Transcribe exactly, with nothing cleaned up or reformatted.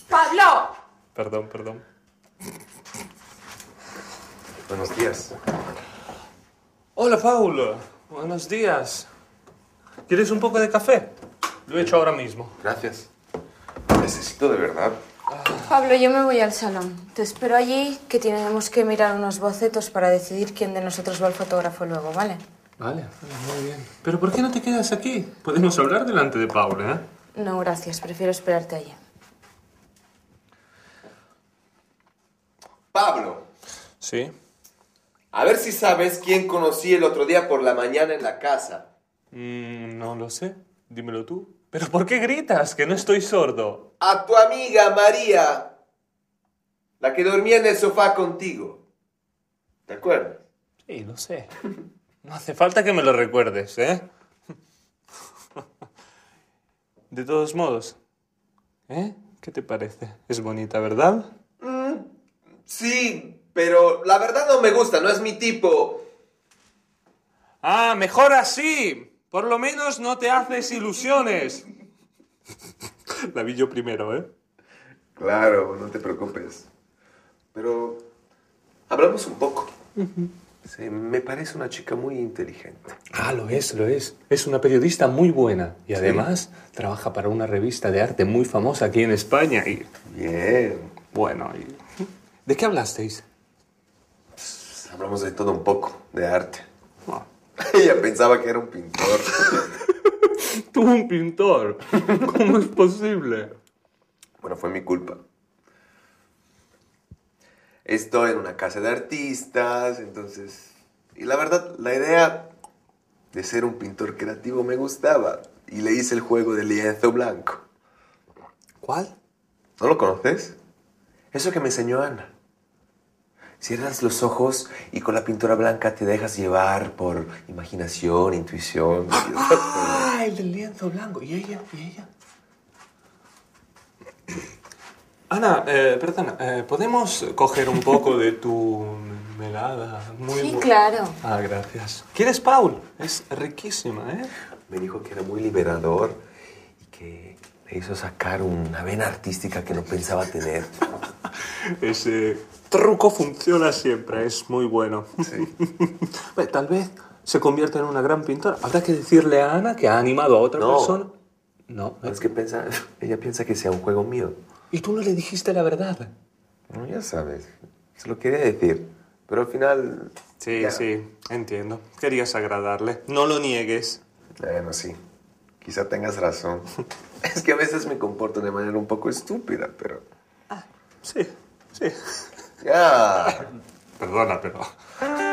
¡Pablo! Perdón, perdón. Buenos días. Hola, Paulo. Buenos días. ¿Quieres un poco de café? Lo he hecho ahora mismo. Gracias. Lo necesito de verdad. Pablo, yo me voy al salón. Te espero allí, que tenemos que mirar unos bocetos para decidir quién de nosotros va al fotógrafo luego, ¿vale? Vale, vale, muy bien. ¿Pero por qué no te quedas aquí? Podemos hablar delante de Paulo, ¿eh? No, gracias. Prefiero esperarte allí. Pablo, Sí. a ver si sabes quién conocí el otro día por la mañana en la casa. Mm, no lo sé. Dímelo tú. ¿Pero por qué gritas? Que no estoy sordo. A tu amiga María, la que dormía en el sofá contigo. ¿Te acuerdas? Sí, lo sé. No hace falta que me lo recuerdes, ¿eh? De todos modos, ¿eh? ¿Qué te parece? Es bonita, ¿verdad? Mm, sí, pero la verdad no me gusta, no es mi tipo. Ah, mejor así. Por lo menos no te haces ilusiones. La vi yo primero, ¿eh? Claro, no te preocupes. Pero hablamos un poco. Sí, me parece una chica muy inteligente. Ah, lo es, lo es. Es una periodista muy buena. Y además trabaja para una revista de arte muy famosa aquí en España. Y Bien. bueno, y... ¿de qué hablasteis? Hablamos de todo un poco, de arte. Ah. Ella pensaba que era un pintor. Tú un pintor. ¿Cómo es posible? Bueno, fue mi culpa. Estoy en una casa de artistas, entonces... Y la verdad, la idea de ser un pintor creativo me gustaba. Y le hice el juego del lienzo blanco. ¿Cuál? ¿No lo conoces? Eso que me enseñó Ana. Cierras los ojos y con la pintura blanca te dejas llevar por imaginación, intuición. Ah, el del lienzo blanco. ¿Y ella? ¿Y ella? Ana, eh, perdona, eh, ¿podemos coger un poco de tu melada? Muy Sí, bu- claro. Ah, gracias. ¿Quieres, Paul? Es riquísima, ¿eh? Me dijo que era muy liberador y que le hizo sacar una vena artística que no pensaba tener. Ese truco funciona siempre, es muy bueno. Sí. Bueno, tal vez se convierta en una gran pintora. Habrá que decirle a Ana que ha animado a otra No. persona. No. Es que piensa, ella piensa que sea un juego mío. ¿Y tú no le dijiste la verdad? No, ya sabes, se lo quería decir, pero al final... Sí, ya. sí, entiendo. Querías agradarle. No lo niegues. Bueno, sí, quizá tengas razón. Es que a veces me comporto de manera un poco estúpida, pero... Sí, sí. Ya. Perdona, pero...